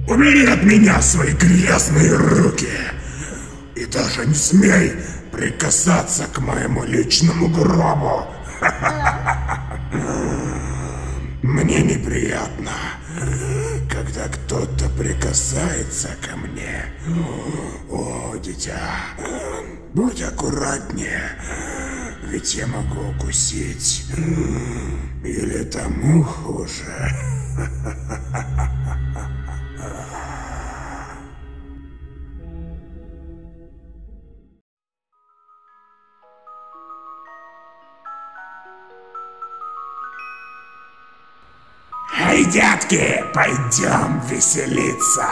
Убери от меня свои грязные руки. И даже не смей прикасаться к моему личному гробу. Мне неприятно, когда кто-то прикасается ко мне. О, дитя, будь аккуратнее, ведь я могу укусить. Или тому хуже. Эй, детки, пойдем веселиться.